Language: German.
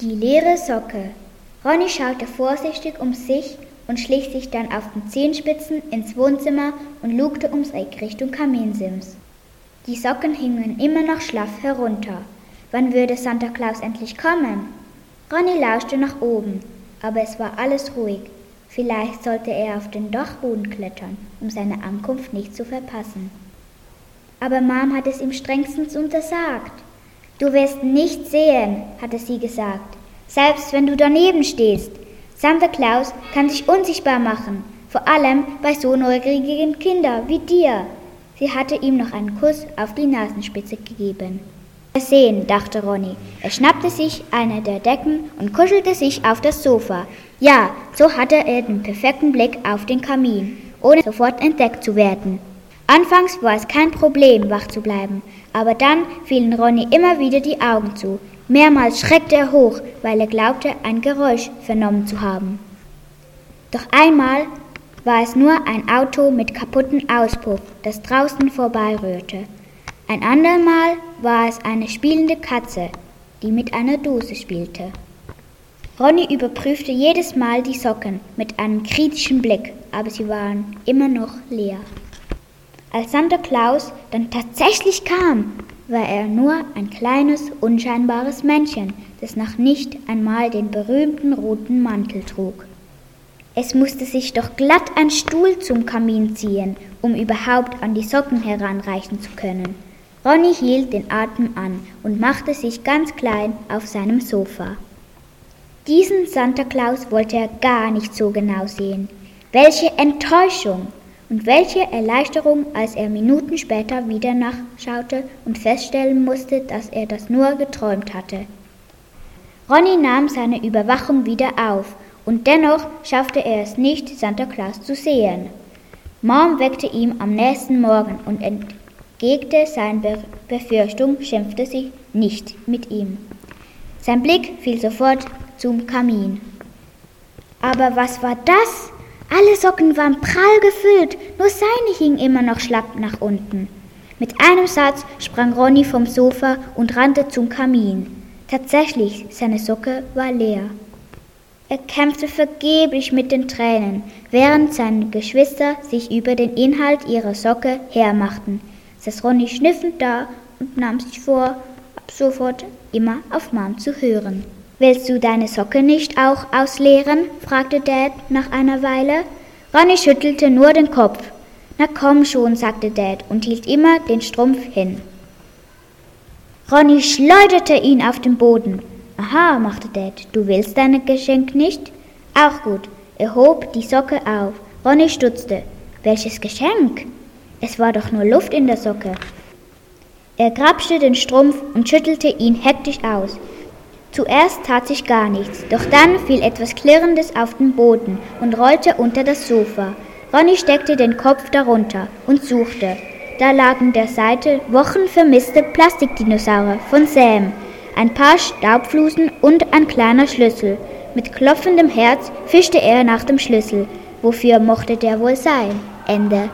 Die leere Socke. Ronny schaute vorsichtig um sich und schlich sich dann auf den Zehenspitzen ins Wohnzimmer und lugte ums Eck Richtung Kaminsims. Die Socken hingen immer noch schlaff herunter. Wann würde Santa Claus endlich kommen? Ronny lauschte nach oben, aber es war alles ruhig. Vielleicht sollte er auf den Dachboden klettern, um seine Ankunft nicht zu verpassen. Aber Mom hat es ihm strengstens untersagt. »Du wirst nichts sehen«, hatte sie gesagt, »selbst wenn du daneben stehst. Santa Claus kann sich unsichtbar machen, vor allem bei so neugierigen Kindern wie dir.« Sie hatte ihm noch einen Kuss auf die Nasenspitze gegeben. »Mal sehen«, dachte Ronny. Er schnappte sich eine der Decken und kuschelte sich auf das Sofa. Ja, so hatte er den perfekten Blick auf den Kamin, ohne sofort entdeckt zu werden. Anfangs war es kein Problem, wach zu bleiben, aber dann fielen Ronny immer wieder die Augen zu. Mehrmals schreckte er hoch, weil er glaubte, ein Geräusch vernommen zu haben. Doch einmal war es nur ein Auto mit kaputtem Auspuff, das draußen vorbeirührte. Ein andermal war es eine spielende Katze, die mit einer Dose spielte. Ronny überprüfte jedes Mal die Socken mit einem kritischen Blick, aber sie waren immer noch leer. Als Santa Claus dann tatsächlich kam, war er nur ein kleines, unscheinbares Männchen, das noch nicht einmal den berühmten roten Mantel trug. Es musste sich doch glatt ein Stuhl zum Kamin ziehen, um überhaupt an die Socken heranreichen zu können. Ronny hielt den Atem an und machte sich ganz klein auf seinem Sofa. Diesen Santa Claus wollte er gar nicht so genau sehen. Welche Enttäuschung! Und welche Erleichterung, als er Minuten später wieder nachschaute und feststellen musste, dass er das nur geträumt hatte. Ronny nahm seine Überwachung wieder auf und dennoch schaffte er es nicht, Santa Claus zu sehen. Mom weckte ihn am nächsten Morgen und entgegte seiner Befürchtung, schimpfte sie nicht mit ihm. Sein Blick fiel sofort zum Kamin. Aber was war das? Alle Socken waren prall gefüllt, nur seine hing immer noch schlapp nach unten. Mit einem Satz sprang Ronny vom Sofa und rannte zum Kamin. Tatsächlich, seine Socke war leer. Er kämpfte vergeblich mit den Tränen, während seine Geschwister sich über den Inhalt ihrer Socke hermachten. Saß Ronny schnüffend da und nahm sich vor, ab sofort immer auf Mom zu hören. »Willst du deine Socke nicht auch ausleeren?« fragte Dad nach einer Weile. Ronny schüttelte nur den Kopf. »Na komm schon«, sagte Dad und hielt immer den Strumpf hin. Ronny schleuderte ihn auf den Boden. »Aha«, machte Dad, »du willst dein Geschenk nicht?« »Auch gut.« Er hob die Socke auf. Ronny stutzte. »Welches Geschenk? Es war doch nur Luft in der Socke.« Er grapschte den Strumpf und schüttelte ihn hektisch aus. Zuerst tat sich gar nichts, doch dann fiel etwas Klirrendes auf den Boden und rollte unter das Sofa. Ronny steckte den Kopf darunter und suchte. Da lagen an der Seite wochenvermisste Plastikdinosaurier von Sam, ein paar Staubflusen und ein kleiner Schlüssel. Mit klopfendem Herz fischte er nach dem Schlüssel. Wofür mochte der wohl sein? Ende.